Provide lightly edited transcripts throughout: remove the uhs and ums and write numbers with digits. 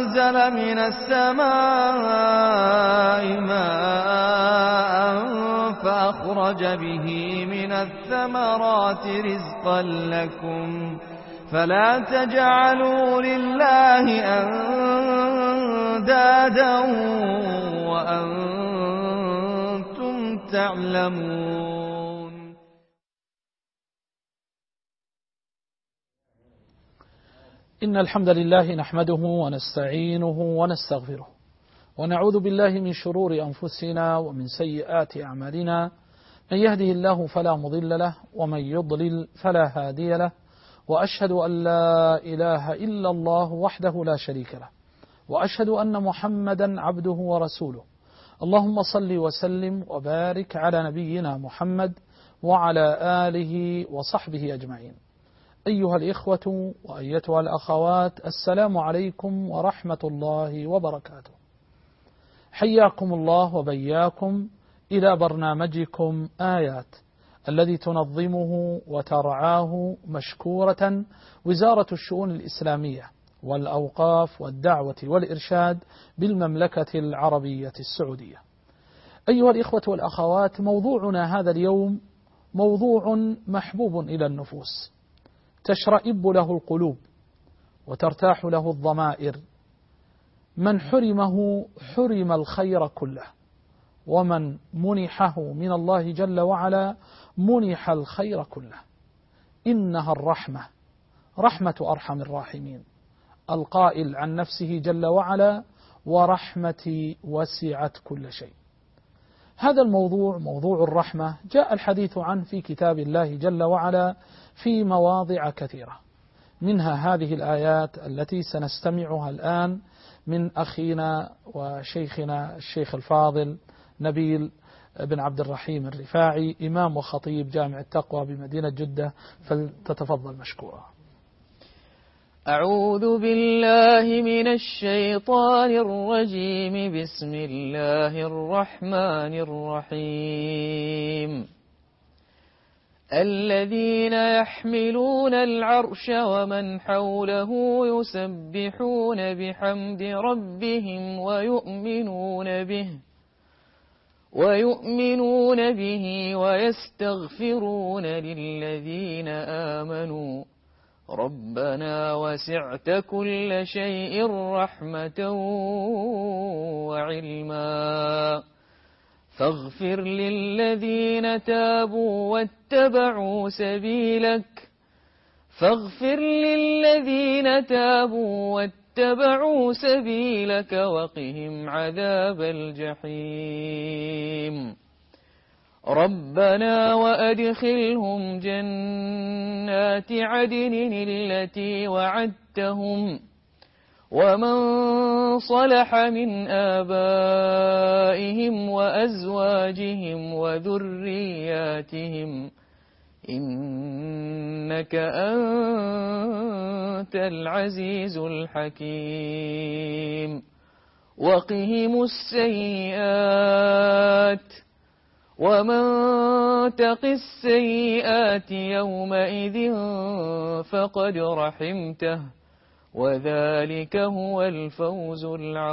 أنزل من السماء ماء فأخرج به من الثمرات رزقا لكم فلا تجعلوا لله أندادا وأنتم تعلمون. إن الحمد لله نحمده ونستعينه ونستغفره ونعوذ بالله من شرور أنفسنا ومن سيئات أعمالنا، من يهده الله فلا مضل له ومن يضلل فلا هادي له، وأشهد أن لا إله إلا الله وحده لا شريك له، وأشهد أن محمدا عبده ورسوله. اللهم صل وسلم وبارك على نبينا محمد وعلى آله وصحبه أجمعين. أيها الإخوة وأيتها الأخوات، السلام عليكم ورحمة الله وبركاته. حياكم الله وبياكم إلى برنامجكم آيات، الذي تنظمه وترعاه مشكورة وزارة الشؤون الإسلامية والأوقاف والدعوة والإرشاد بالمملكة العربية السعودية. أيها الإخوة والأخوات، موضوعنا هذا اليوم موضوع محبوب إلى النفوس، تشرئب له القلوب وترتاح له الضمائر. من حرمه حرم الخير كله، ومن منحه من الله جل وعلا منح الخير كله. إنها الرحمة، رحمة أرحم الراحمين، القائل عن نفسه جل وعلا: ورحمتي وسعت كل شيء. هذا الموضوع، موضوع الرحمة، جاء الحديث عنه في كتاب الله جل وعلا في مواضع كثيرة، منها هذه الآيات التي سنستمعها الآن من أخينا وشيخنا الشيخ الفاضل نبيل بن عبد الرحيم الرفاعي، إمام وخطيب جامع التقوى بمدينة جدة، فلتتفضل مشكورا. أعوذ بالله من الشيطان الرجيم. بسم الله الرحمن الرحيم. الذين يحملون العرش ومن حوله يسبحون بحمد ربهم ويؤمنون به ويستغفرون للذين آمنوا ربنا وسعت كل شيء رحمة وعلما فاغفر للذين تابوا واتبعوا سبيلك وقهم عذاب الجحيم. ربنا وأدخلهم جنات عدن التي وعدتهم ومن صلح من آبائهم وأزواجهم وذرياتهم إنك أنت العزيز الحكيم. وقهم السيئات ومن تق السيئات يومئذ فقد رحمته وذلك هو الفوز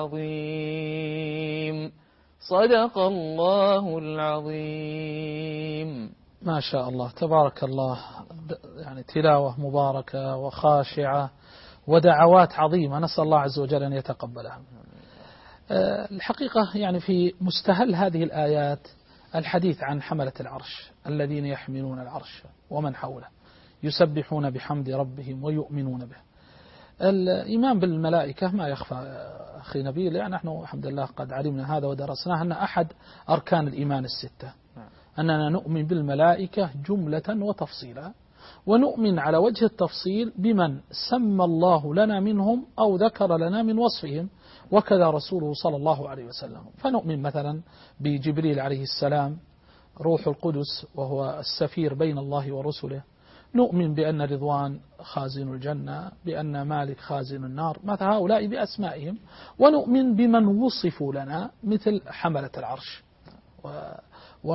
العظيم. صدق الله العظيم. ما شاء الله، تبارك الله، يعني تلاوة مباركة وخاشعة ودعوات عظيمة، نسأل الله عز وجل أن يتقبلها. الحقيقة يعني في مستهل هذه الآيات الحديث عن حملة العرش الذين يحملون العرش ومن حوله يسبحون بحمد ربهم ويؤمنون به. الإيمان بالملائكة ما يخفى أخي نبيل، يعني نحن الحمد لله قد علمنا هذا ودرسناه، أن أحد أركان الإيمان الستة، أننا نؤمن بالملائكة جملة وتفصيلا، ونؤمن على وجه التفصيل بمن سمى الله لنا منهم أو ذكر لنا من وصفهم، وكذا رسوله صلى الله عليه وسلم. فنؤمن مثلا بجبريل عليه السلام روح القدس وهو السفير بين الله ورسله، نؤمن بأن رضوان خازن الجنة، بأن مالك خازن النار، مثل هؤلاء بأسمائهم، ونؤمن بمن وصفوا لنا مثل حملة العرش.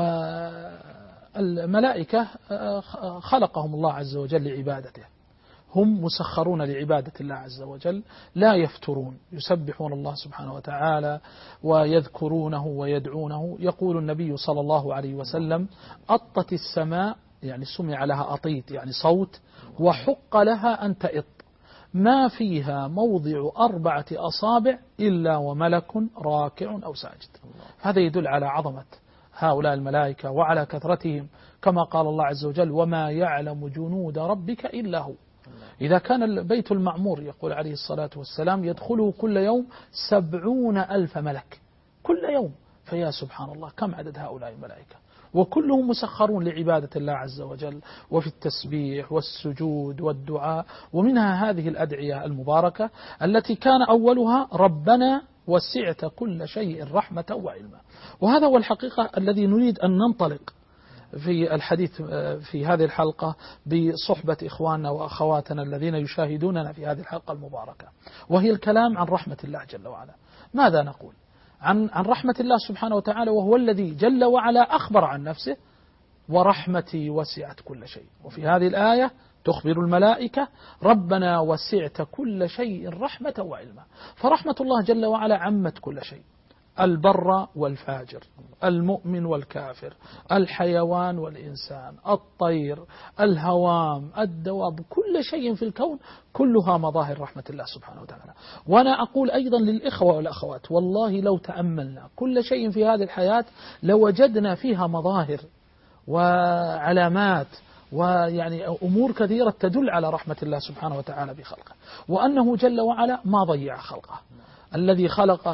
والملائكة خلقهم الله عز وجل لعبادته، هم مسخرون لعبادة الله عز وجل، لا يفترون، يسبحون الله سبحانه وتعالى ويذكرونه ويدعونه. يقول النبي صلى الله عليه وسلم: أطت السماء، يعني سمع لها أطيت يعني صوت، وحق لها أن تئط، ما فيها موضع 4 أصابع إلا وملك راكع أو ساجد. هذا يدل على عظمة هؤلاء الملائكة وعلى كثرتهم، كما قال الله عز وجل: وما يعلم جنود ربك إلا هو. إذا كان البيت المعمور يقول عليه الصلاة والسلام يدخله كل يوم 70,000 ملك كل يوم، فيا سبحان الله كم عدد هؤلاء الملائكة، وكلهم مسخرون لعبادة الله عز وجل وفي التسبيح والسجود والدعاء. ومنها هذه الأدعية المباركة التي كان أولها: ربنا وسعت كل شيء رحمة وعلما. وهذا هو الحقيقة الذي نريد أن ننطلق في الحديث في هذه الحلقة بصحبة إخواننا وأخواتنا الذين يشاهدوننا في هذه الحلقة المباركة، وهي الكلام عن رحمة الله جل وعلا. ماذا نقول عن رحمة الله سبحانه وتعالى، وهو الذي جل وعلا أخبر عن نفسه: ورحمتي وسعت كل شيء. وفي هذه الآية تخبر الملائكة: ربنا وسعت كل شيء رحمة وعلما. فرحمة الله جل وعلا عمت كل شيء، البر والفاجر، المؤمن والكافر، الحيوان والإنسان، الطير، الهوام، الدواب، كل شيء في الكون كلها مظاهر رحمة الله سبحانه وتعالى. وأنا أقول أيضا للإخوة والأخوات: والله لو تأملنا كل شيء في هذه الحياة لوجدنا فيها مظاهر وعلامات ويعني أمور كثيرة تدل على رحمة الله سبحانه وتعالى بخلقه، وأنه جل وعلا ما ضيع خلقه. الذي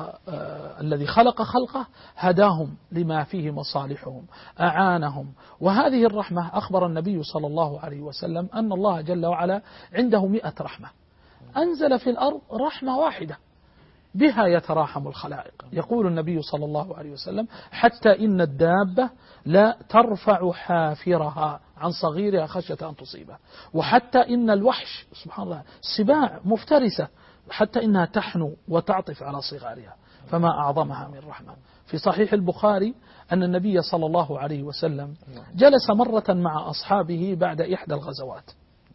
خلق خلقه هداهم لما فيه مصالحهم، أعانهم. وهذه الرحمة أخبر النبي صلى الله عليه وسلم أن الله جل وعلا عنده 100 رحمة، أنزل في الأرض رحمة واحدة بها يتراحم الخلائق. يقول النبي صلى الله عليه وسلم: حتى إن الدابة لا ترفع حافرها عن صغيرها خشية أن تصيبه، وحتى إن الوحش سبحان الله سباع مفترسة حتى إنها تحنو وتعطف على صغارها، فما أعظمها من رحمة. في صحيح البخاري أن النبي صلى الله عليه وسلم جلس مرة مع أصحابه بعد إحدى الغزوات،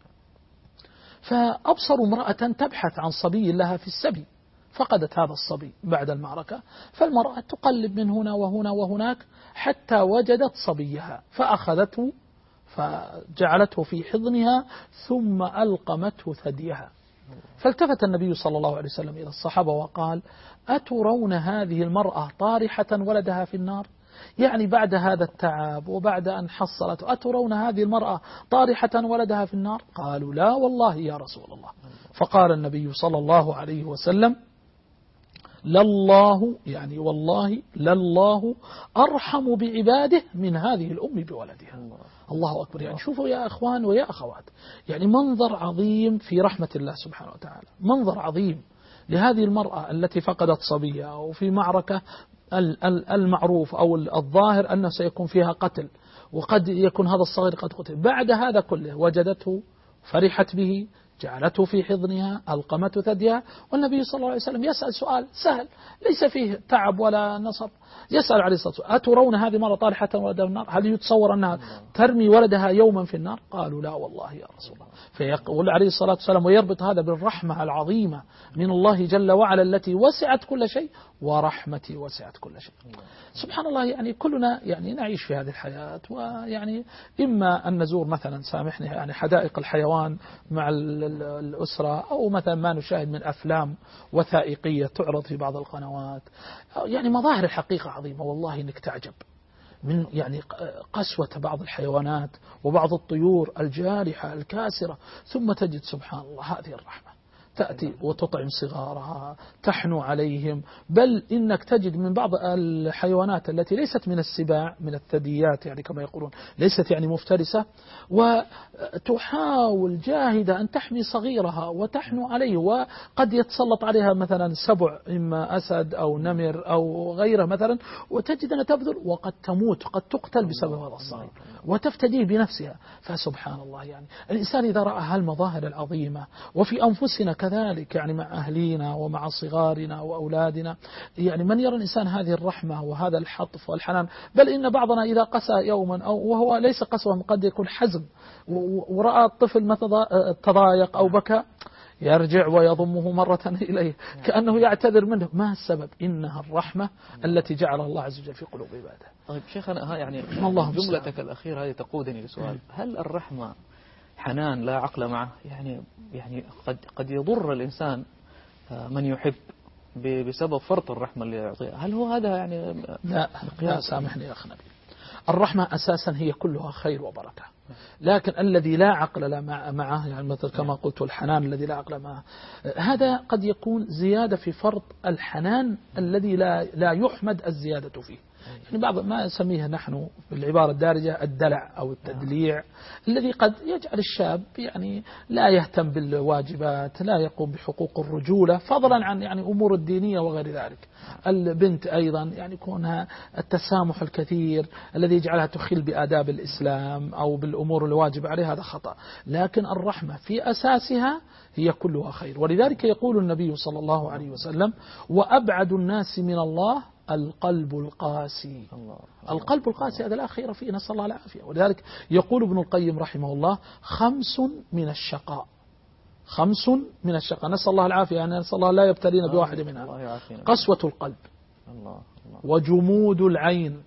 فأبصروا امرأة تبحث عن صبي لها في السبي، فقدت هذا الصبي بعد المعركة، فالمرأة تقلب من هنا وهنا وهناك حتى وجدت صبيها، فأخذته فجعلته في حضنها ثم ألقمته ثديها. فالتفت النبي صلى الله عليه وسلم إلى الصحابة وقال: أترون هذه المرأة طارحة ولدها في النار؟ يعني بعد هذا التعب وبعد أن حصلت، أترون هذه المرأة طارحة ولدها في النار؟ قالوا: لا والله يا رسول الله. فقال النبي صلى الله عليه وسلم: لله، يعني والله لله أرحم بعباده من هذه الأم بولدها. الله أكبر. يعني شوفوا يا أخوان ويا أخوات، يعني منظر عظيم في رحمة الله سبحانه وتعالى، منظر عظيم لهذه المرأة التي فقدت صبيها وفي معركة المعروف أو الظاهر أنه سيكون فيها قتل، وقد يكون هذا الصغير قد قتل. بعد هذا كله وجدته، فرحت به، جعلته في حضنها، ألقمته ثديها. والنبي صلى الله عليه وسلم يسأل سؤال سهل ليس فيه تعب ولا نصب، يسأل عليه الصلاة والسلام: أترون هذه مرة طارحة ولدها في النار؟ هل يتصور أنها ترمي ولدها يوما في النار؟ قالوا: لا والله يا رسول الله. فيقول عليه الصلاة والسلام ويربط هذا بالرحمة العظيمة من الله جل وعلا التي وسعت كل شيء: ورحمتي وسعت كل شيء. سبحان الله. يعني كلنا يعني نعيش في هذه الحياة، ويعني إما أن نزور مثلا سامحني يعني حدائق الحيوان مع الأسرة، أو مثلا ما نشاهد من أفلام وثائقية تعرض في بعض القنوات، يعني مظاهر الحقيقة عظيمة والله إنك تعجب من يعني قسوة بعض الحيوانات وبعض الطيور الجارحة الكاسرة، ثم تجد سبحان الله هذه الرحمة تأتي وتطعم صغارها، تحنو عليهم. بل إنك تجد من بعض الحيوانات التي ليست من السباع، من الثدييات يعني كما يقولون، ليست يعني مفترسة، وتحاول جاهدة أن تحمي صغيرها وتحنو عليه، وقد يتسلط عليها مثلا سبع، إما أسد أو نمر أو غيره مثلا، وتجد أنها تبذل وقد تموت، قد تقتل بسبب هذا الصغير، وتفتديه بنفسها. فسبحان الله، يعني الإنسان إذا رأى هالمظاهر العظيمة وفي أنفسنا كذلك يعني مع أهلينا ومع صغارنا وأولادنا. يعني من يرى الإنسان هذه الرحمة وهذا الحطف والحنان، بل إن بعضنا إذا قسى يوما أو وهو ليس قسوة، قد يكون حزم، ورأى الطفل مثلا تضايق أو بكى، يرجع ويضمه مرة إليه كأنه يعتذر منه. ما السبب؟ إنها الرحمة التي جعلها الله عز وجل في قلوب عباده. طيب شيخنا، يعني جملتك الأخيرة هذه تقودني لسؤال: هل الرحمة حنان لا عقل معه؟ يعني قد يضر الإنسان من يحب بسبب فرط الرحمة اللي يعطيها. هل هو هذا يعني؟ لا سامحني يا أخ نبيل، الرحمة أساسا هي كلها خير وبركة، لكن الذي لا عقل معه، يعني مثل كما قلت الحنان الذي لا عقل معه، هذا قد يكون زيادة في فرط الحنان الذي لا يحمد الزيادة فيه. يعني بعض ما نسميه نحن بالعبارة الدارجة الدلع أو التدليع، الذي قد يجعل الشاب يعني لا يهتم بالواجبات، لا يقوم بحقوق الرجولة، فضلا عن يعني أمور الدينية وغير ذلك. البنت أيضا يعني يكونها التسامح الكثير الذي يجعلها تخل بآداب الإسلام أو بالأمور الواجب عليها، هذا خطأ. لكن الرحمة في أساسها هي كلها خير، ولذلك يقول النبي صلى الله عليه وسلم: وأبعد الناس من الله القلب القاسي. القلب القاسي هذا لا خير فيه، نسأل الله العافية. ولذلك يقول ابن القيم رحمه الله: 5 من الشقاء، 5 من الشقاء، نسأل الله العافية، يعني نسأل الله لا يبتلينا بواحد منها: قسوة القلب، وجمود العين،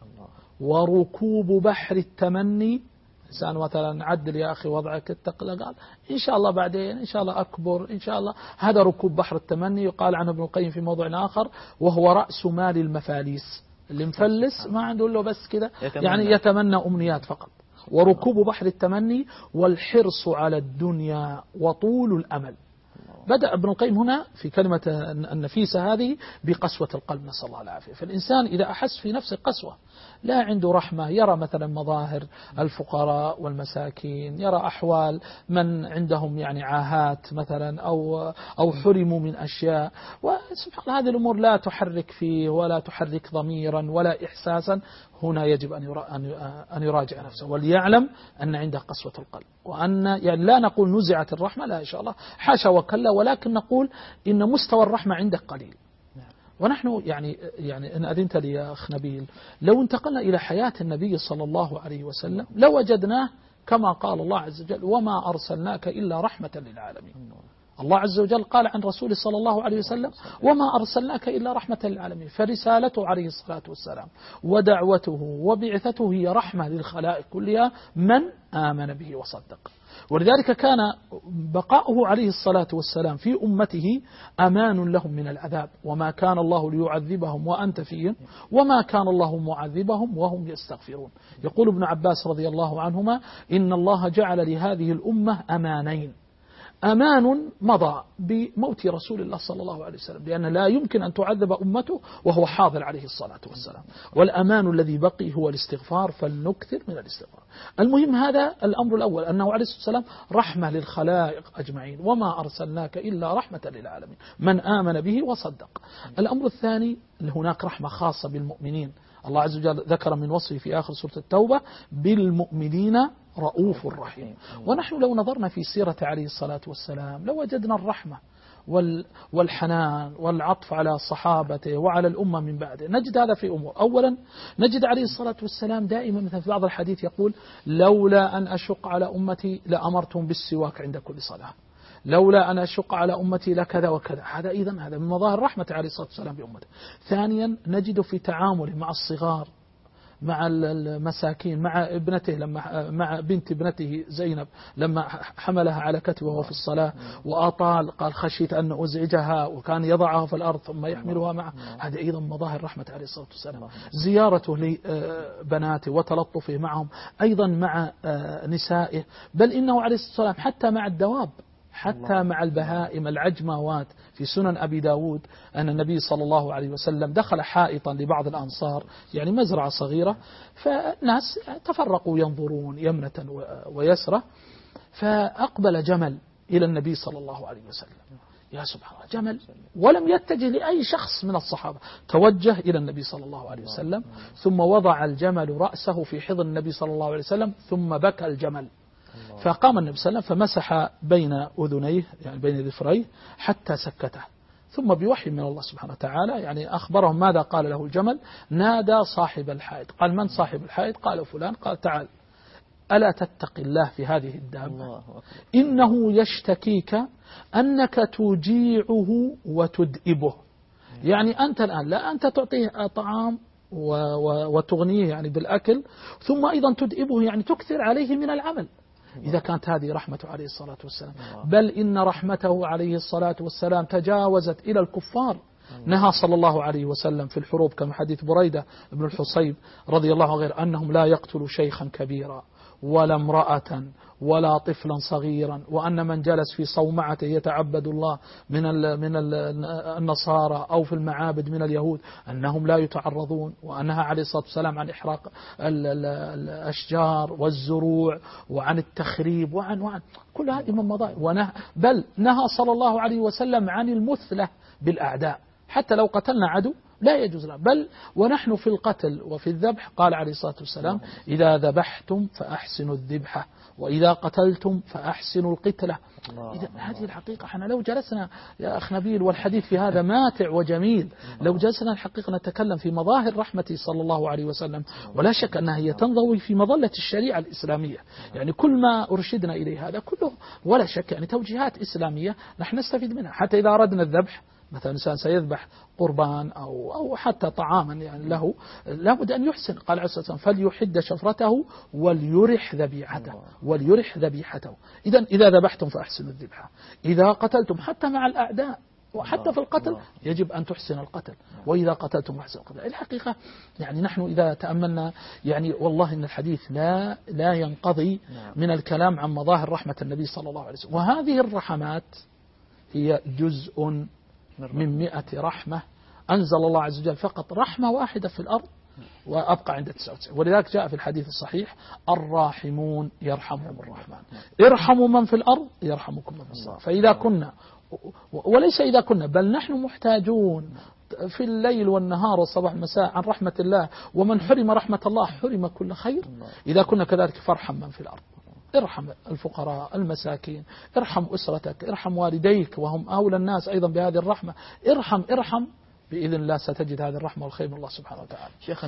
وركوب بحر التمني. إنسان مثلا عدل يا أخي وضعك، اتقل، قال إن شاء الله بعدين، إن شاء الله أكبر، إن شاء الله، هذا ركوب بحر التمني. يقال عنه ابن القيم في موضوع آخر: وهو رأس مال المفاليس، اللي مفلس ما عنده إلا بس كذا، يعني يتمنى أمنيات فقط. وركوب بحر التمني والحرص على الدنيا وطول الأمل. بدأ ابن القيم هنا في كلمة النفيسة هذه بقسوة القلب، نسأل الله العافية. فالإنسان إذا أحس في نفسه قسوة، لا عنده رحمة، يرى مثلا مظاهر الفقراء والمساكين، يرى أحوال من عندهم يعني عاهات مثلا أو حرموا من أشياء، وسبحان الله هذه الأمور لا تحرك فيه ولا تحرك ضميرا ولا إحساسا، هنا يجب أن يراجع نفسه وليعلم أن عنده قسوة القلب، وأن يعني لا نقول نزعت الرحمة، لا إن شاء الله، حاشا وكلا، ولكن نقول إن مستوى الرحمة عندك قليل. ونحن يعني إن أذنت لي يا أخ نبيل، لو انتقلنا إلى حياة النبي صلى الله عليه وسلم لوجدناه كما قال الله عز وجل: وما أرسلناك إلا رحمة للعالمين. الله عز وجل قال عن رسوله صلى الله عليه وسلم: وما أرسلناك إلا رحمة للعالمين. فرسالته عليه الصلاة والسلام ودعوته وبعثته هي رحمة للخلائق كلها من آمن به وصدق. ولذلك كان بقاؤه عليه الصلاة والسلام في أمته أمان لهم من العذاب: وما كان الله ليعذبهم وأنت فيهم وما كان الله معذبهم وهم يستغفرون. يقول ابن عباس رضي الله عنهما: إن الله جعل لهذه الأمة أمانين: أمان مضى بموت رسول الله صلى الله عليه وسلم، لأن لا يمكن أن تعذب أمته وهو حاضر عليه الصلاة والسلام، والأمان الذي بقي هو الاستغفار، فلنكثر من الاستغفار. المهم هذا الأمر الأول، أنه عليه الصلاة والسلام رحمة للخلائق أجمعين: وما أرسلناك إلا رحمة للعالمين من آمن به وصدق. الأمر الثاني، هناك رحمة خاصة بالمؤمنين. الله عز وجل ذكر من وصفه في آخر سورة التوبة: بالمؤمنين رؤوف رحيم. ونحن لو نظرنا في سيرة عليه الصلاة والسلام لوجدنا الرحمة والحنان والعطف على صحابته وعلى الأمة من بعده. نجد هذا في أمور. أولا نجد عليه الصلاة والسلام دائما مثل في بعض الحديث يقول: لولا أن أشق على أمتي لأمرتهم بالسواك عند كل صلاة، لولا أن أشق على أمتي لكذا وكذا. هذا من مظاهر رحمة عليه الصلاة والسلام بأمته. ثانيا نجد في تعامله مع الصغار، مع المساكين، مع ابنته، مع بنت ابنته زينب لما حملها على كتفه وهو في الصلاة وأطال، قال: خشيت أن أزعجها، وكان يضعها في الأرض ثم يحملها معه. هذا أيضا مظاهر رحمة عليه الصلاة والسلام. زيارته لبناته وتلطفه معهم، أيضا مع نسائه، بل إنه عليه الصلاة والسلام حتى مع الدواب، حتى مع البهائم العجماوات. في سنن أبي داود أن النبي صلى الله عليه وسلم دخل حائطا لبعض الأنصار، يعني مزرعة صغيرة، فالناس تفرقوا ينظرون يمنة ويسرة، فأقبل جمل إلى النبي صلى الله عليه وسلم. يا سبحان الله، جمل، ولم يتجه لأي شخص من الصحابة، توجه إلى النبي صلى الله عليه وسلم، ثم وضع الجمل رأسه في حضن النبي صلى الله عليه وسلم، ثم بكى الجمل. فقام النبي صلى الله عليه وسلم فمسح بين أذنيه يعني بين ذفريه حتى سكته، ثم بوحي من الله سبحانه وتعالى يعني أخبرهم ماذا قال له الجمل. نادى صاحب الحائط، قال من صاحب الحائط؟ قال فلان. قال تعال ألا تتقي الله في هذه الدابة، إنه يشتكيك أنك تجيعه وتدئبه. يعني أنت الآن لا أنت تعطيه طعام وتغنيه يعني بالأكل، ثم أيضا تدئبه يعني تكثر عليه من العمل. إذا كانت هذه رحمته عليه الصلاة والسلام، بل إن رحمته عليه الصلاة والسلام تجاوزت إلى الكفار. نهى صلى الله عليه وسلم في الحروب كما حديث بريدة بن الحصيب رضي الله عنه غير أنهم لا يقتلوا شيخا كبيرا ولا امرأة ولا طفلا صغيرا، وأن من جلس في صومعته يتعبد الله من النصارى أو في المعابد من اليهود أنهم لا يتعرضون، وأنها عليه الصلاة والسلام عن إحراق الأشجار والزروع وعن التخريب وعن كل هذه من مضايق. بل نهى صلى الله عليه وسلم عن المثلة بالأعداء، حتى لو قتلنا عدو لا يجوز له. بل ونحن في القتل وفي الذبح قال عليه الصلاة والسلام إذا ذبحتم فأحسنوا الذبحة وإذا قتلتم فأحسنوا القتلة. إذا هذه الحقيقة احنا لو جلسنا يا أخ نبيل، والحديث في هذا ماتع وجميل، لو جلسنا الحقيقة نتكلم في مظاهر رحمته صلى الله عليه وسلم، ولا شك أنها هي تنضوي في مظلة الشريعة الإسلامية. يعني كل ما أرشدنا إليه هذا كله ولا شك يعني توجيهات إسلامية نحن نستفيد منها. حتى إذا أردنا الذبح مثلا إنسان سيذبح قربان أو حتى طعاما يعني له، لابد أن يحسن. قال عليه الصلاة والسلام فليحد شفرته وليرح ذبيحته. إذا ذبحتم فأحسنوا الذبحة، إذا قتلتم حتى مع الأعداء وحتى في القتل يجب أن تحسن القتل، وإذا قتلتم فأحسنوا القتل. الحقيقة يعني نحن إذا تأملنا يعني والله إن الحديث لا ينقضي من الكلام عن مظاهر رحمة النبي صلى الله عليه وسلم. وهذه الرحمات هي جزء من 100 رحمة أنزل الله عز وجل فقط رحمة واحدة في الأرض وأبقى عند 99. ولذلك جاء في الحديث الصحيح الراحمون يرحمهم الرحمن، ارحموا من في الأرض يرحمكم من في السماء. فإذا كنا وليس إذا كنا بل نحن محتاجون في الليل والنهار والصباح والمساء عن رحمة الله، ومن حرم رحمة الله حرم كل خير. إذا كنا كذلك فارحم من في الأرض، ارحم الفقراء المساكين، ارحم أسرتك، ارحم والديك وهم أولى الناس أيضا بهذه الرحمة. ارحم بإذن الله ستجد هذه الرحمة والخير من الله سبحانه وتعالى. شيخنا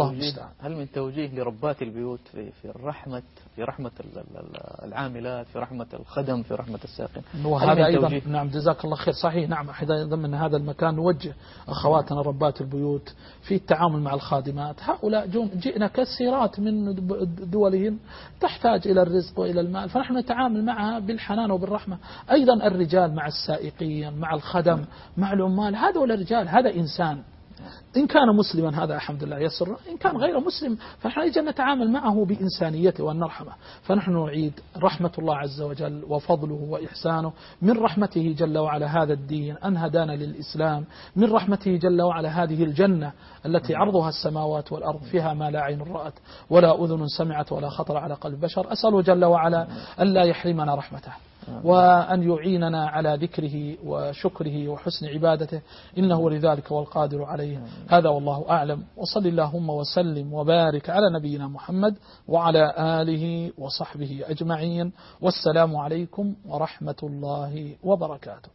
هل من توجيه لربات البيوت في رحمة العاملات، في رحمة الخدم، في رحمة الساقين؟ وهذا أيضا نعم جزاك الله خير صحيح. نعم أيضا من هذا المكان نوجه أخواتنا ربات البيوت في التعامل مع الخادمات. هؤلاء جئنا كثيرات من دولهم تحتاج إلى الرزق وإلى المال، فنحن نتعامل معها بالحنان وبالرحمة. أيضا الرجال مع السائقين مع الخدم مع العمال، هذول الرجال هذا إنسان، إن كان مسلما هذا الحمد لله يسر، إن كان غير مسلم فنحن يجب أن نتعامل معه بإنسانيته وأن نرحمه. فنحن نعيد رحمة الله عز وجل وفضله وإحسانه، من رحمته جل وعلا هذا الدين أن هدانا للإسلام، من رحمته جل وعلا هذه الجنة التي عرضها السماوات والأرض فيها ما لا عين رأت ولا أذن سمعت ولا خطر على قلب بشر. أسأله جل وعلا أن لا يحرمنا رحمته، وأن يعيننا على ذكره وشكره وحسن عبادته، إنه ولذلك والقادر عليه. هذا والله أعلم، وصل اللهم وسلم وبارك على نبينا محمد وعلى آله وصحبه أجمعين، والسلام عليكم ورحمة الله وبركاته.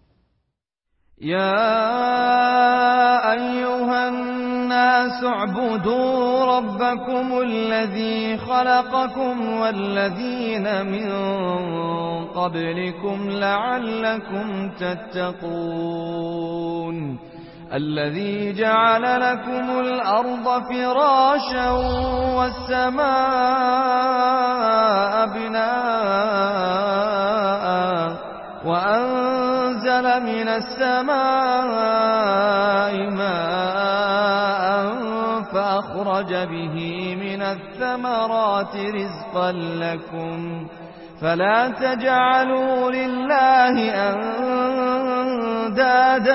يا أيها الناس اعبدوا ربكم الذي خلقكم والذين من قبلكم لعلكم تتقون الذي جعل لكم الأرض فراشا والسماء بناء وأنزل من السماء ماء فأخرج به من الثمرات رزقا لكم فلا تجعلوا لله أندادا